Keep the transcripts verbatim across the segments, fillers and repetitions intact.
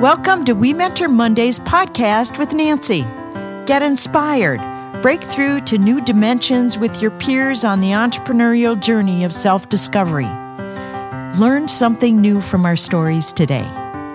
Welcome to We Mentor Mondays podcast with Nancy. Get inspired. Break through to new dimensions with your peers on the entrepreneurial journey of self-discovery. Learn something new from our stories today.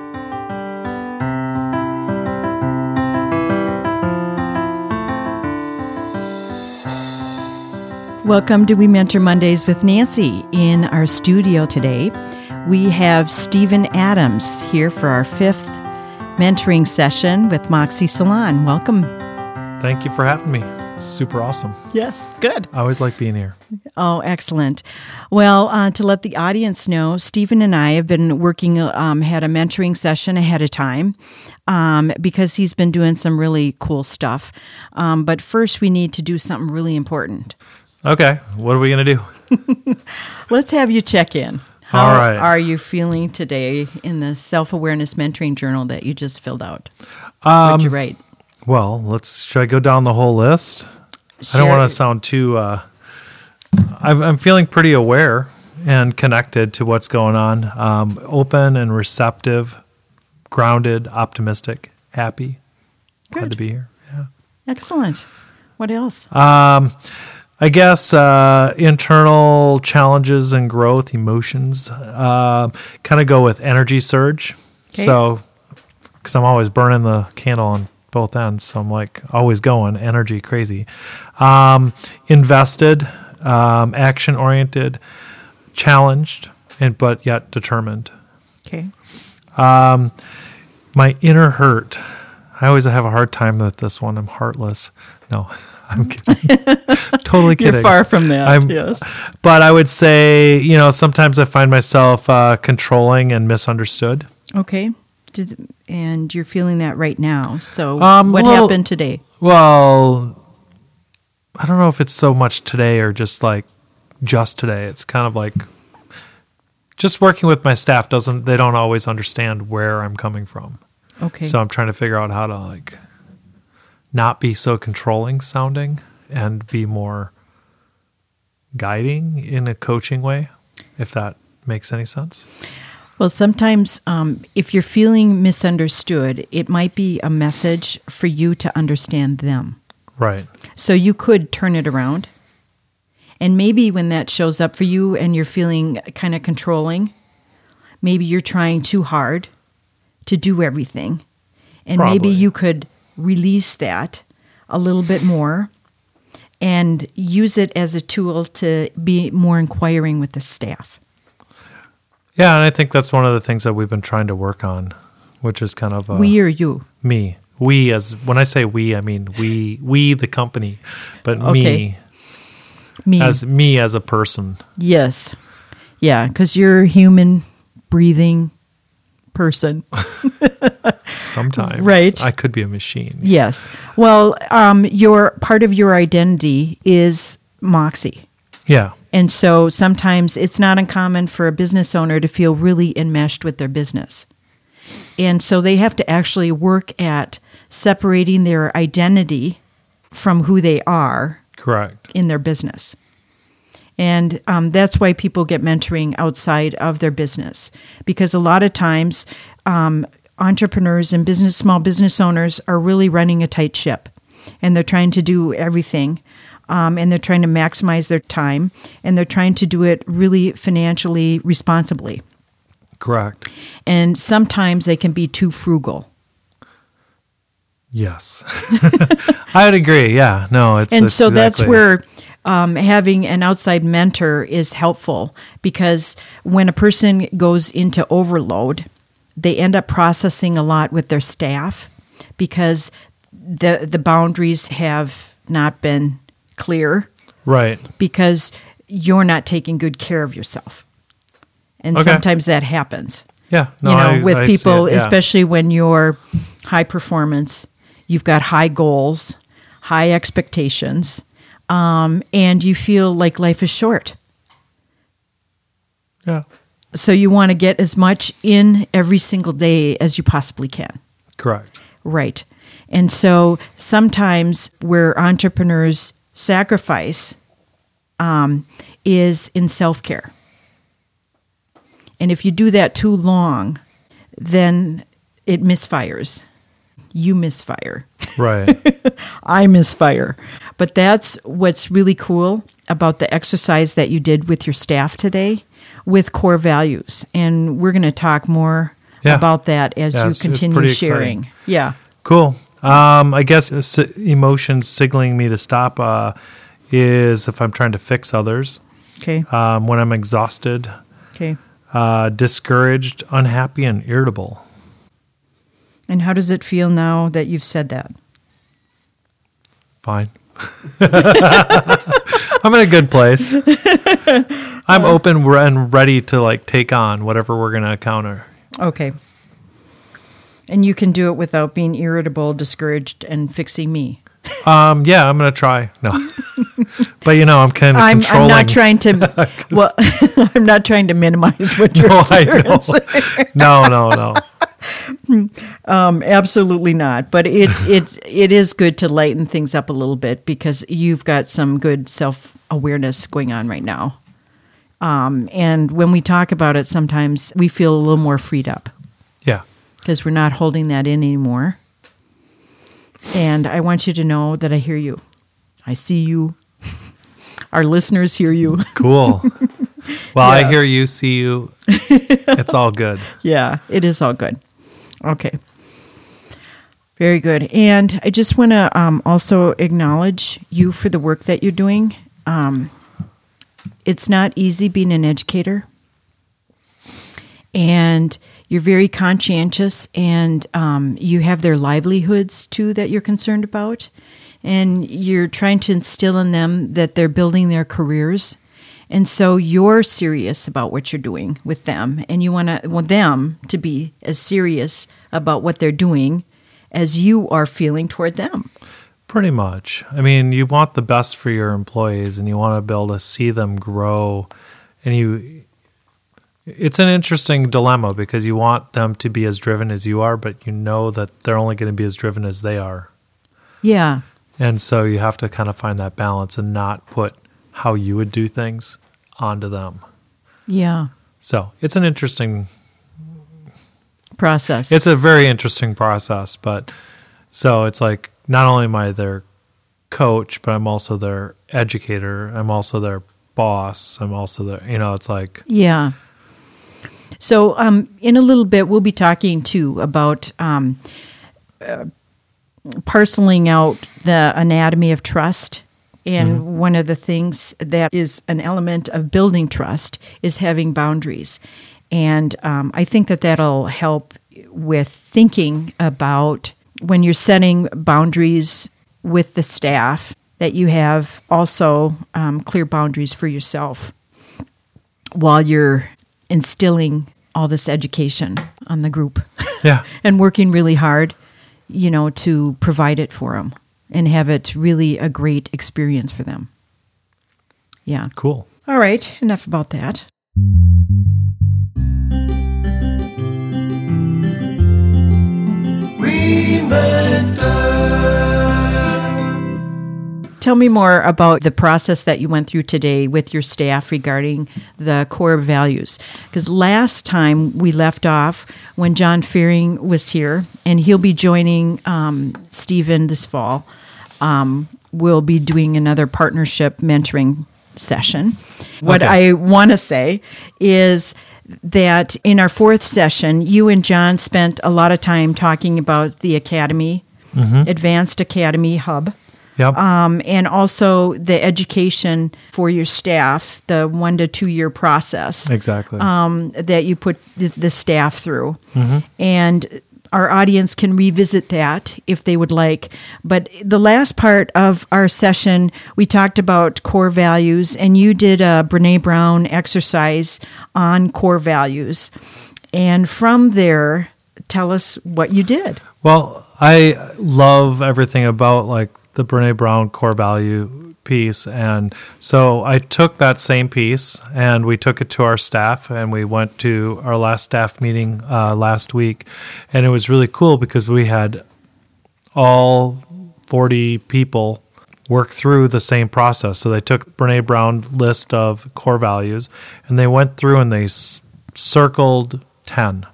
Welcome to We Mentor Mondays with Nancy. In our studio today, we have Stephen Adams here for our fifth mentoring session with Moxie Salon. Welcome. Thank you for having me. Super awesome. Yes, good. I always like being here. Oh, excellent. Well, uh, to let the audience know, Stephen and I have been working, um, had a mentoring session ahead of time um, because he's been doing some really cool stuff. Um, but first, we need to do something really important. Okay, what are we going to do? Let's have you check in. How All right. are you feeling today in the Self-Awareness Mentoring Journal that you just filled out? Um, What'd you write? Well, let's. Should I go down the whole list? Share. I don't want to sound too. Uh, I'm, I'm feeling pretty aware and connected to what's going on. Um, open and receptive, grounded, optimistic, happy. Good. Glad to be here. Yeah. Excellent. What else? Um, I guess uh, internal challenges and growth, emotions, uh, kind of go with energy surge. Okay. So, because I'm always burning the candle on both ends, so I'm like always going, energy crazy. Um, invested, um, action oriented, challenged, and but yet determined. Okay. Um, my inner hurt. I always have a hard time with this one. I'm heartless. No, I'm kidding. Totally kidding. You're far from that. I'm, yes. But I would say, you know, sometimes I find myself uh, controlling and misunderstood. Okay. Did, and you're feeling that right now. So Um, what well- happened today? Well, I don't know if it's so much today or just like just today. It's kind of like just working with my staff doesn't, they don't always understand where I'm coming from. Okay. So I'm trying to figure out how to like not be so controlling sounding and be more guiding in a coaching way, if that makes any sense. Well, sometimes um, if you're feeling misunderstood, it might be a message for you to understand them. Right. So you could turn it around. And maybe when that shows up for you and you're feeling kind of controlling, maybe you're trying too hard to do everything. And maybe Probably. you could release that a little bit more and use it as a tool to be more inquiring with the staff. Yeah, and I think that's one of the things that we've been trying to work on, which is kind of uh, We or you? me. We as when I say we, I mean we, we the company, but Okay. me Me. as me as a person. Yes. Yeah, because you're a human, breathing person. Sometimes, Right. I could be a machine. Yes. Well, um, your part of your identity is Moxie. Yeah, And so sometimes it's not uncommon for a business owner to feel really enmeshed with their business. And so they have to actually work at separating their identity from who they are correct. in their business. And um, that's why people get mentoring outside of their business. Because a lot of times um, entrepreneurs and business, small business owners are really running a tight ship. And they're trying to do everything. Um, and they're trying to maximize their time, and they're trying to do it really financially responsibly. Correct. And sometimes they can be too frugal. Yes, I would agree. Yeah, no, it's And it's so that's exactly- where um, having an outside mentor is helpful, because when a person goes into overload, they end up processing a lot with their staff because the the boundaries have not been clear. right. Because you're not taking good care of yourself. And Okay. sometimes that happens, Yeah, no, you know, I- with I see people, it, yeah. especially when you're high performance, you've got high goals, high expectations, um, and you feel like life is short. Yeah, So you want to get as much in every single day as you possibly can. correct. Right. And so sometimes where entrepreneurs sacrifice um, is in self-care. And if you do that too long, then it misfires. You misfire. Right. I misfire. But that's what's really cool about the exercise that you did with your staff today with core values. And we're going to talk more Yeah. about that as Yeah, you it's- it's continue pretty sharing. exciting. Yeah. Cool. Um, I guess s- emotions signaling me to stop uh, is if I'm trying to fix others, Okay. um, when I'm exhausted, Okay. uh, discouraged, unhappy, and irritable. And how does it feel now that you've said that? Fine. I'm in a good place. I'm open and ready to like take on whatever we're going to encounter. Okay. And you can do it without being irritable, discouraged, and fixing me. Um, yeah, I'm going to try. No, but you know, I'm kind of I'm, I'm controlling. not trying to. Well, I'm not trying to minimize what you're No, I know. experiencing. No, no, no. Um, absolutely not. But it it it is good to lighten things up a little bit because you've got some good self awareness going on right now. Um, and when we talk about it, sometimes we feel a little more freed up Yeah. because we're not holding that in anymore. And I want you to know that I hear you. I see you. Our listeners hear you. Cool. Well, Yeah. I hear you, see you. It's all good. Yeah, it is all good. Okay. Very good. And I just want to um, also acknowledge you for the work that you're doing. Um, it's not easy being an educator. And you're very conscientious, and um, you have their livelihoods, too, that you're concerned about. And you're trying to instill in them that they're building their careers. And so you're serious about what you're doing with them, and you want to want them to be as serious about what they're doing as you are feeling toward them. Pretty much. I mean, you want the best for your employees, and you want to be able to see them grow. And you, it's an interesting dilemma because you want them to be as driven as you are, but you know that they're only going to be as driven as they are. Yeah. And so you have to kind of find that balance and not put how you would do things onto them. Yeah. So it's an interesting, Process. it's a very interesting process. But so it's like, not only am I their coach, but I'm also their educator. I'm also their boss. I'm also their, you know, it's like, Yeah. So um, in a little bit, we'll be talking, too, about um, uh, parceling out the anatomy of trust. And mm-hmm. one of the things that is an element of building trust is having boundaries. And um, I think that that'll help with thinking about when you're setting boundaries with the staff, that you have also um, clear boundaries for yourself while you're instilling all this education on the group. yeah, And working really hard, you know, to provide it for them and have it really a great experience for them. Yeah. cool. All right. Enough about that. Tell me more about the process that you went through today with your staff regarding the core values. Because last time we left off when John Fearing was here, and he'll be joining um, Stephen this fall. Um, we'll be doing another partnership mentoring session. What Okay. I want to say is that in our fourth session, you and John spent a lot of time talking about the Academy, Mm-hmm. Advanced Academy Hub. Yep. Um, and also the education for your staff, the one to two year process exactly. um, that you put the, the staff through. Mm-hmm. And our audience can revisit that if they would like. But the last part of our session, we talked about core values, and you did a Brene Brown exercise on core values. And from there, tell us what you did. Well, I love everything about like the Brene Brown core value piece. And so I took that same piece and we took it to our staff, and we went to our last staff meeting uh, last week. And it was really cool because we had all forty people work through the same process. So they took Brene Brown list of core values and they went through and they s- circled ten.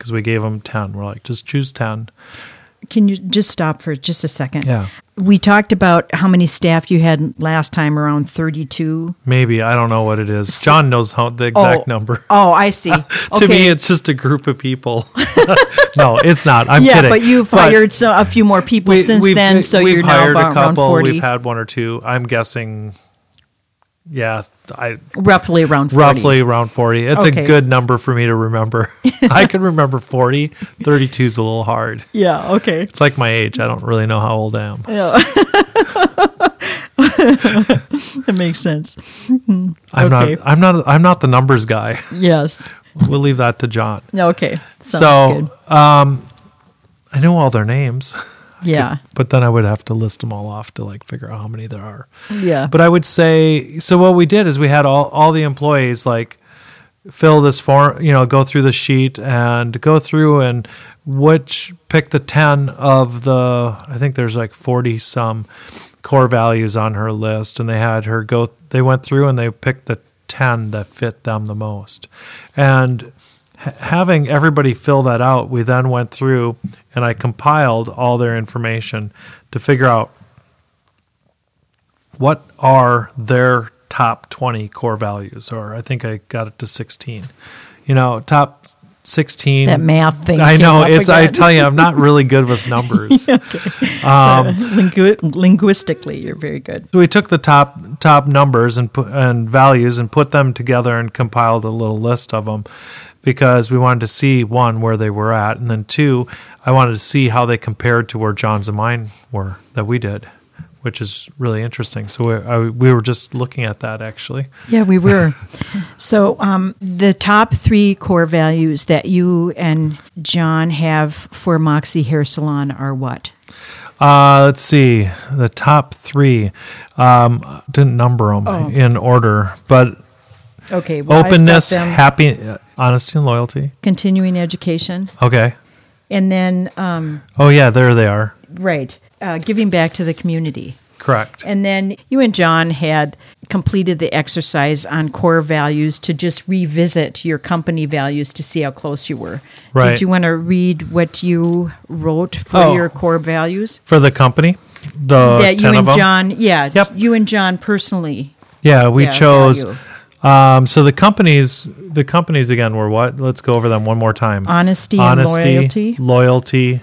because we gave them ten. We're like, just choose ten. Can you just stop for just a second? Yeah. We talked about how many staff you had last time, around thirty-two. Maybe. I don't know what it is. John knows how the exact oh, number. Oh, I see. to Okay. me, it's just a group of people. No, it's not. I'm yeah, kidding. but you've But hired so, a few more people we- since we've- then, so we've you're now hired about a couple. around forty. We've had one or two. I'm guessing, yeah, I roughly around forty. roughly around forty. It's Okay. a good number for me to remember. I can remember forty. thirty-two is a little hard. Yeah, okay. It's like my age. I don't really know how old I am. Yeah. That makes sense. I'm Okay. not. I'm not. I'm not the numbers guy. Yes. We'll leave that to John. Okay. Sounds so, good. um, I know all their names. Yeah. But then I would have to list them all off to like figure out how many there are. Yeah. But I would say, so what we did is we had all, all the employees like fill this form, you know, go through the sheet and go through and which pick the ten of the, I think there's like forty some core values on her list. And they had her go, they went through and they picked the ten that fit them the most. And having everybody fill that out, we then went through and I compiled all their information to figure out what are their top twenty core values, or I think I got it to sixteen. You know, top sixteen. That math thing. I came know. up It's. I again. tell you, I'm not really good with numbers. Okay. Um, Lingu- linguistically, you're very good. So we took the top top numbers and put, and values and put them together and compiled a little list of them, because we wanted to see, one, where they were at, and then two, I wanted to see how they compared to where John's and mine were that we did, which is really interesting. So we, I, we were just looking at that, actually. Yeah, we were. So um, the top three core values that you and John have for Moxie Hair Salon are what? Uh, let's see. The top three. Um, didn't number them Oh. in order, but Okay. Well, I've got openness, them. happy, uh, honesty, and loyalty. Continuing education. Okay. And then, um, Oh, yeah, there they are. right, uh, giving back to the community. Correct. And then you and John had completed the exercise on core values to just revisit your company values to see how close you were. Right. Did you want to read what you wrote for Oh. your core values? For the company, the that you ten of and them. John, yeah, Yep. you and John personally. Yeah, we yeah, chose. value. Um, so the companies, the companies again were what? Let's go over them one more time. Honesty, Honesty, and loyalty, loyalty,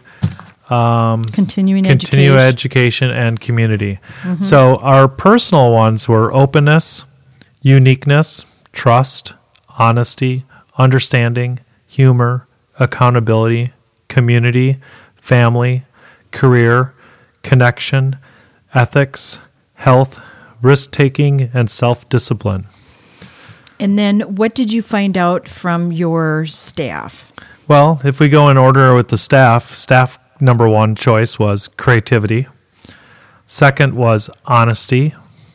continuing continue education. education, and community. So our personal ones were openness, uniqueness, trust, honesty, understanding, humor, accountability, community, family, career, connection, ethics, health, risk-taking, and self-discipline. And then what did you find out from your staff? Well, if we go in order with the staff, staff number one choice was creativity. Second was honesty.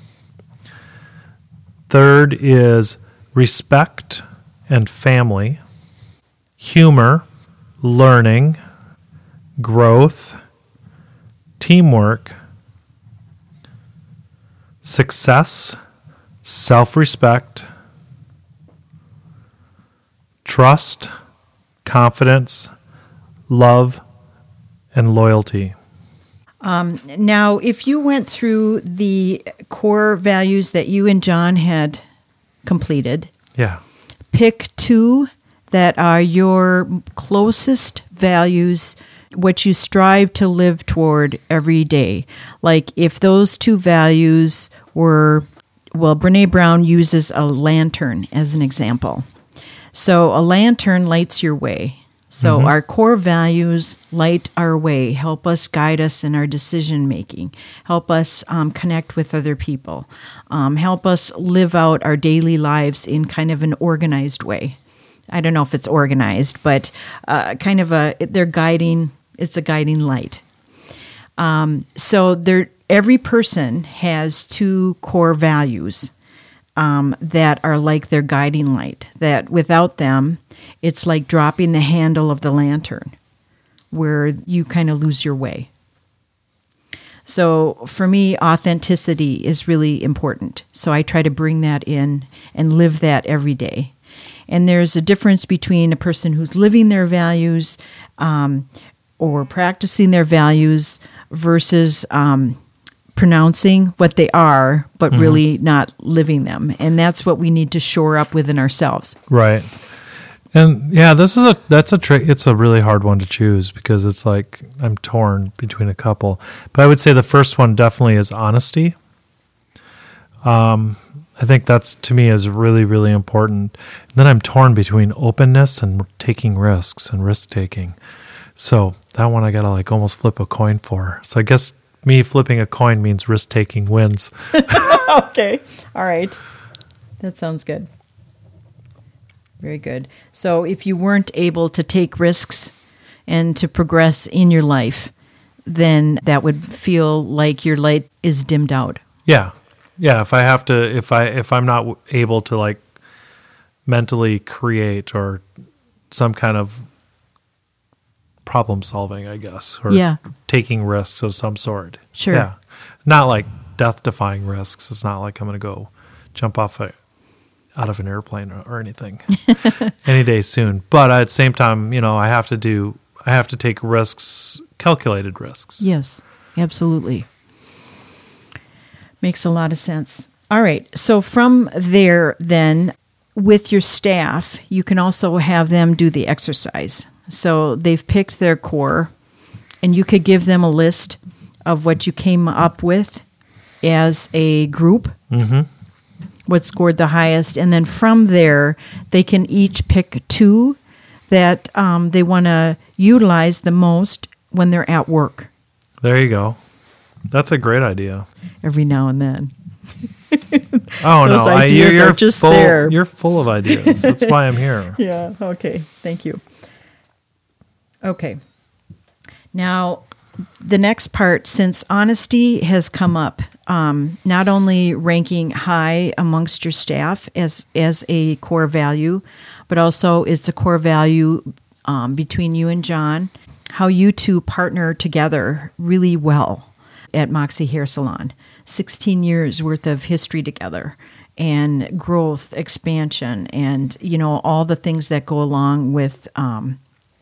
Third is respect and family. Humor, learning, growth, teamwork, success, self-respect, trust, confidence, love, and loyalty. Now, if you went through the core values that you and John had completed, Yeah. pick two that are your closest values, what you strive to live toward every day. Like if those two values were, well, Brene Brown uses a lantern as an example. So a lantern lights your way. So our core values light our way, help us guide us in our decision making, help us um, connect with other people, um, help us live out our daily lives in kind of an organized way. I don't know if it's organized, but uh, kind of a they're guiding. It's a guiding light. Um, so there, every person has two core values um, that are like their guiding light. That without them, it's like dropping the handle of the lantern, where you kind of lose your way. So for me, authenticity is really important. So I try to bring that in and live that every day. And there's a difference between a person who's living their values um, or practicing their values versus um, pronouncing what they are, but mm-hmm. really not living them. And that's what we need to shore up within ourselves. Right. And yeah, this is a that's a trick. It's a really hard one to choose because it's like I'm torn between a couple. But I would say the first one definitely is honesty. Um, I think that's to me is really really important. And then I'm torn between openness and taking risks and risk taking. So that one I gotta like almost flip a coin for. So I guess me flipping a coin means risk taking wins. Okay, all right, that sounds good. Very good. So if you weren't able to take risks and to progress in your life, then that would feel like your light is dimmed out. Yeah. Yeah, if I have to if I if I'm not able to like mentally create or some kind of problem solving, I guess, or yeah. taking risks of some sort. Sure. Yeah. Not like death defying risks. It's not like I'm going to go jump off a out of an airplane or, or anything any day soon. But at the same time, you know, I have to do, I have to take risks, calculated risks. Yes, absolutely. Makes a lot of sense. All right. So from there, then, with your staff, you can also have them do the exercise. So they've picked their core, and you could give them a list of what you came up with as a group. Mm-hmm. What scored the highest, and then from there, they can each pick two that um, they want to utilize the most when they're at work. There you go. That's a great idea. Every now and then. Oh, Those no. ideas I, you're, you're are just full, there. You're full of ideas. That's why I'm here. Yeah, okay. Thank you. Okay. Now, the next part, since honesty has come up, um, not only ranking high amongst your staff as as a core value, but also it's a core value um, between you and John, how you two partner together really well at Moxie Hair Salon. sixteen years worth of history together and growth, expansion, and, you know, all the things that go along with um,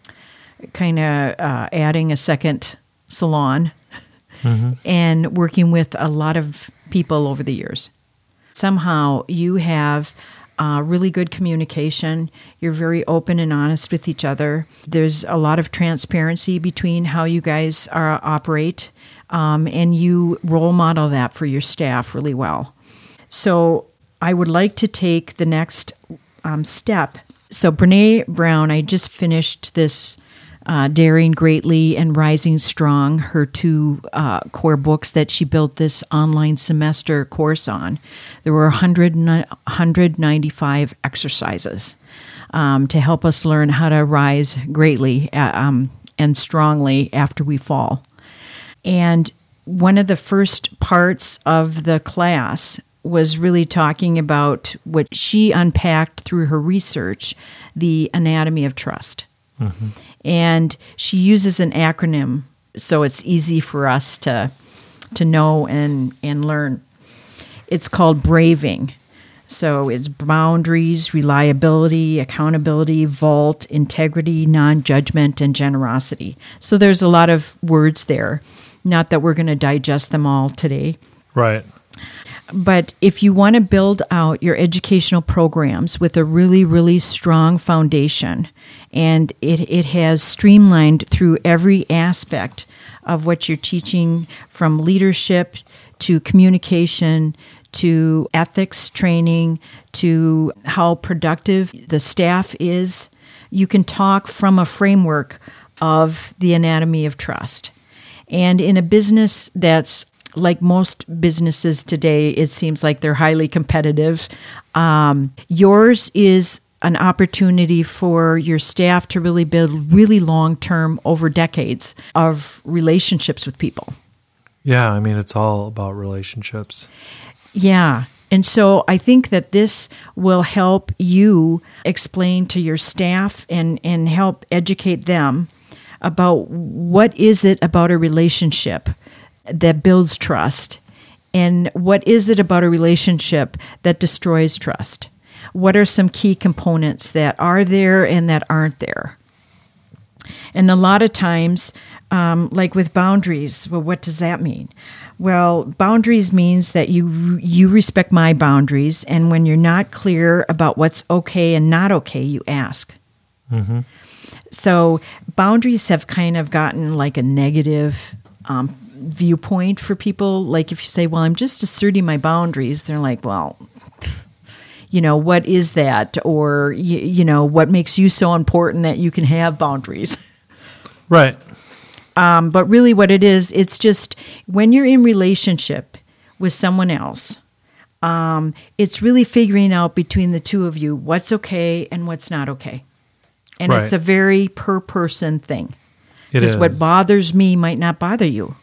kind of uh, adding a second salon. Mm-hmm. And working with a lot of people over the years. Somehow you have uh, really good communication. You're very open and honest with each other. There's a lot of transparency between how you guys are, operate, um, and you role model that for your staff really well. So I would like to take the next um, step. So Brene Brown, I just finished this Uh, Daring Greatly and Rising Strong, her two uh, core books that she built this online semester course on. There were one hundred ninety-five exercises um, to help us learn how to rise greatly uh, um, and strongly after we fall. And one of the first parts of the class was really talking about what she unpacked through her research, the anatomy of trust. Mm-hmm. And she uses an acronym, so it's easy for us to to know and, and learn. It's called BRAVING. So it's boundaries, reliability, accountability, vault, integrity, non-judgment, and generosity. So there's a lot of words there. Not that we're going to digest them all today. Right. But if you want to build out your educational programs with a really, really strong foundation, and it, it has streamlined through every aspect of what you're teaching, from leadership to communication to ethics training to how productive the staff is, you can talk from a framework of the anatomy of trust. And in a business that's like most businesses today, it seems like they're highly competitive. Um, yours is an opportunity for your staff to really build really long-term, over decades of relationships with people. Yeah, I mean, it's all about relationships. Yeah. And so I think that this will help you explain to your staff and, and help educate them about what is it about a relationship that builds trust, and what is it about a relationship that destroys trust. what are some key components that are there and that aren't there? And a lot of times, um, like with boundaries, well, what does that mean? Well, boundaries means that you you respect my boundaries, and when you're not clear about what's okay and not okay, you ask. Mm-hmm. So boundaries have kind of gotten like a negative um, viewpoint for people. Like if you say, well, I'm just asserting my boundaries, they're like, well, you know, what is that? Or, you, you know, what makes you so important that you can have boundaries? Right. Um, but really what it is, it's just when you're in relationship with someone else, um, it's really figuring out between the two of you what's okay and what's not okay. And Right. it's a very per person thing. It Because is. what bothers me might not bother you.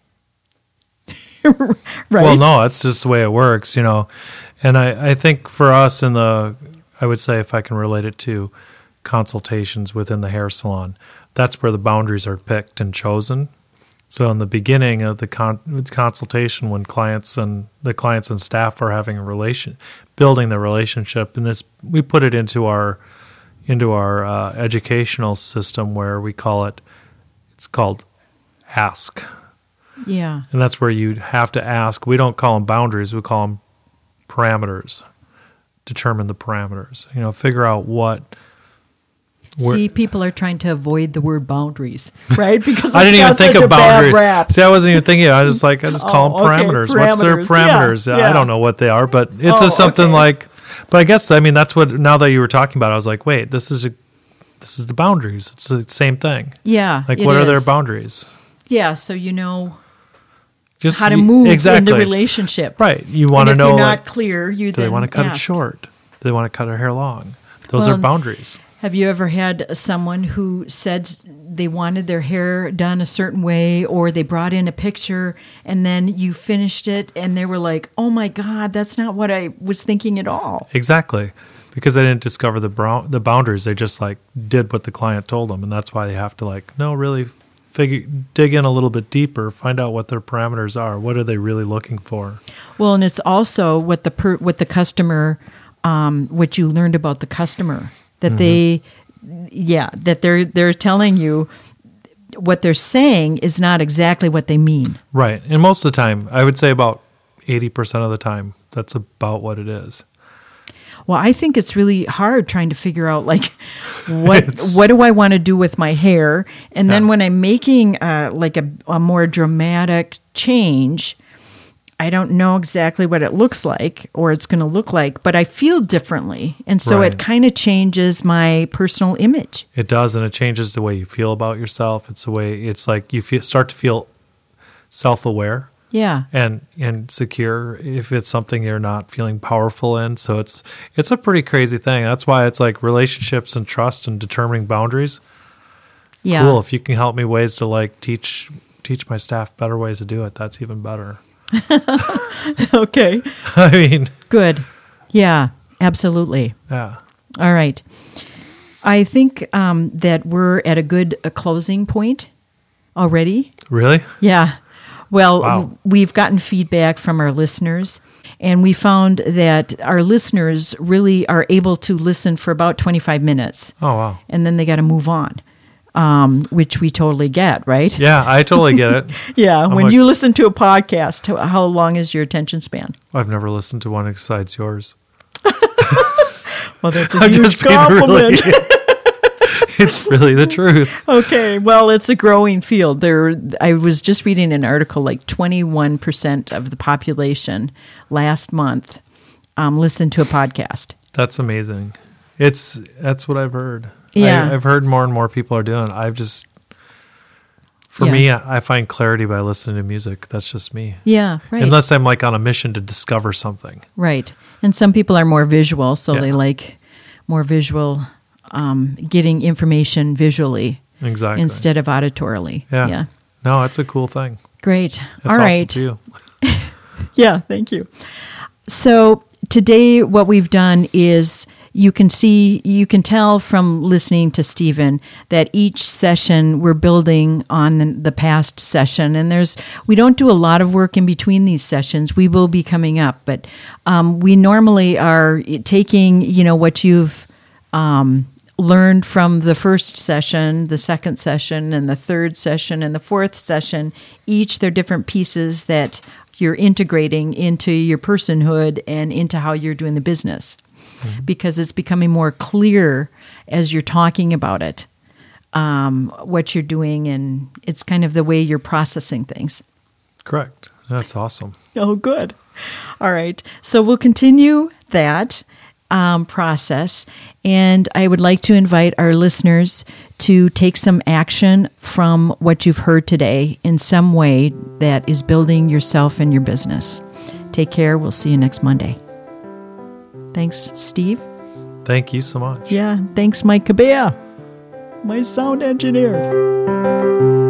Right? Well, no, it's just the way it works, you know. And I, I think for us in the, I would say if I can relate it to consultations within the hair salon, that's where the boundaries are picked and chosen. So in the beginning of the con- consultation, when clients and the clients and staff are having a relation, building the relationship, and this we put it into our into our uh, educational system where we call it, it's called ask. Yeah. And that's where you have to ask. We don't call them boundaries. We call them parameters. Determine the parameters. You know, figure out what. See, people are trying to avoid the word boundaries, right? Because I it's didn't even got think such a of bad boundaries. rap. See, I wasn't even thinking. I just like I just call Oh, them okay, parameters. What's their parameters. parameters? Yeah, I yeah. don't know what they are, but it's Oh, just something okay. like. But I guess I mean that's what. Now that you were talking about it, I was like, wait, this is a, this is the boundaries. It's the same thing. Yeah. Like, it what are their is. boundaries? Yeah, so you know Just how to you- move exactly. in the relationship. Right. You want And to if know. you're Like, not clear, you do they then want to cut it ask. short? Do they want to cut her hair long? Those Well, are boundaries. Have you ever had someone who said they wanted their hair done a certain way, or they brought in a picture and then you finished it and they were like, oh my God, that's not what I was thinking at all. Exactly. Because they didn't discover the brow- the boundaries. They just like did what the client told them. And that's why they have to like, no, really figure, dig in a little bit deeper, find out what their parameters are. What are they really looking for? Well, and it's also what the per, what the customer, um, what you learned about the customer, that they, yeah, that they're they're telling you what they're saying is not exactly what they mean. Right. And most of the time, I would say about eighty percent of the time, that's about what it is. Well, I think it's really hard trying to figure out like what It's- what do I want to do with my hair, and then Yeah. when I'm making uh, like a, a more dramatic change, I don't know exactly what it looks like or it's going to look like, but I feel differently, and so Right. it kind of changes my personal image. It does, and it changes the way you feel about yourself. It's the way, it's like you feel, start to feel self-aware. Yeah, and and secure if it's something you're not feeling powerful in. So it's it's a pretty crazy thing. That's why it's like relationships and trust and determining boundaries. yeah. Cool. If you can help me ways to like teach teach my staff better ways to do it, that's even better. Okay, I mean, good. Yeah, absolutely. yeah. All right. I think um, that we're at a good a closing point already. Really? Yeah. Well, Wow. w- we've gotten feedback from our listeners, and we found that our listeners really are able to listen for about twenty-five minutes, Oh wow. and then they got to move on, um, which we totally get, right? Yeah, I totally get it. Yeah. When like- you listen to a podcast, how- how long is your attention span? I've never listened to one besides yours. Well, that's a I'm huge just being compliment. really. It's really the truth. Okay, well, it's a growing field. There, I was just reading an article like twenty-one percent of the population last month um, listened to a podcast. That's amazing. It's that's what I've heard. Yeah. I, I've heard more and more people are doing. I've just, for Yeah. me, I I find clarity by listening to music. That's just me. Yeah, right. Unless I'm like on a mission to discover something. Right. And some people are more visual, so Yeah. they like more visual, um, getting information visually Exactly. instead of auditorily. Yeah. Yeah. No, it's a cool thing. Great. That's All awesome right. to you. Yeah, thank you. So today what we've done is you can see, you can tell from listening to Stephen that each session we're building on the, the past session. And there's, we don't do a lot of work in between these sessions. We will be coming up, but um, we normally are taking, you know, what you've um, learned from the first session, the second session, and the third session, and the fourth session. Each, they're different pieces that you're integrating into your personhood and into how you're doing the business. Mm-hmm. Because it's becoming more clear as you're talking about it, um, what you're doing, and it's kind of the way you're processing things. Correct. That's awesome. Oh, good. All right. So we'll continue that um, process, and I would like to invite our listeners to take some action from what you've heard today in some way that is building yourself and your business. Take care. We'll see you next Monday. Thanks, Steve. Thank you so much. Yeah, thanks, Mike Cabea, my sound engineer.